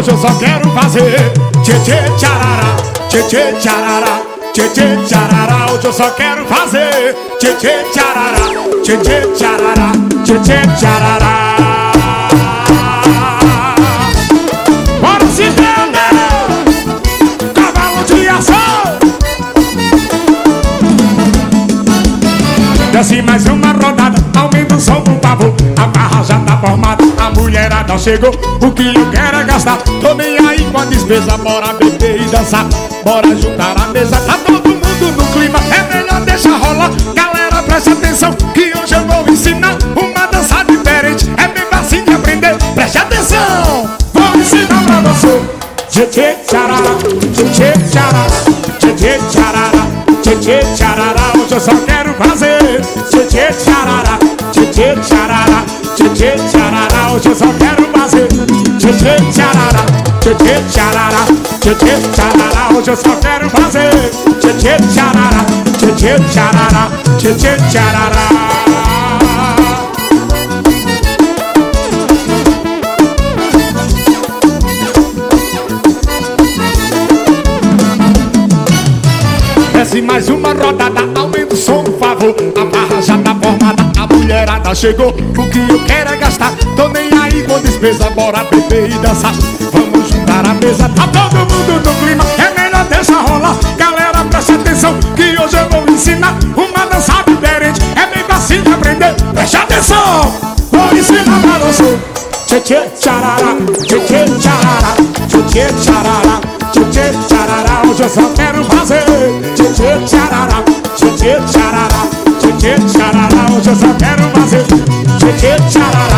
hoje eu só quero fazer tchê-tchê tcharará, tchê-tchê tcharará, tchê-tchê tcharará. Hoje eu só quero fazer tchê-tchê tcharará, tchê-tchê tcharará, tchê-tchê tcharará. Bora se prender, cavalo de ação. Desce mais uma rodada, aumenta o som do pavor. A barra já tá formada, a mulherada chegou. O que eu quero é gastar, tô nem aí com a despesa. Bora beber e dançar, bora juntar a mesa. Tá todo mundo no clima, é melhor deixar rolar. Galera, preste atenção, que hoje eu vou ensinar uma dança diferente, é bem fácil de aprender. Preste atenção, vou ensinar pra você. Tchê-tchê tcharará, tchê-tchê tcharará, tchê-tchê tcharará, tchê-tchê tcharará. Hoje eu só quero fazer tchê-tchê tcharará, tchê-tchê tcharará, tchê-tchê tcharará. Hoje eu só quero fazer tchê-tchê tcharará, tchê-tchê tcharará, tchê-tchê tcharará. Hoje eu só quero fazer tchê-tchê tcharará, tchê-tchê tcharará, tchê-tchê tcharará. Desce mais uma rodada, aumenta o som, por favor. A barra já tá formada, a mulherada chegou. O que eu quero é gastar, tô nem aí com despesa. Bora beber e dançar, vamos juntar a mesa. Tá todo mundo no clima, é melhor deixar rolar. Galera, preste atenção, que hoje eu vou ensinar uma dança diferente, é bem fácil de aprender. Preste atenção, vou ensinar pra você. Tchê-tchê tcharará, tchê-tchê tcharará, tchê-tchê tcharará, tchê-tchê tcharará. Hoje eu só quero fazer tchê-tchê tcharará, tchê-tchê tcharará, tchê-tchê tcharará. Hoje eu só quero fazer tchê-tchê tcharará,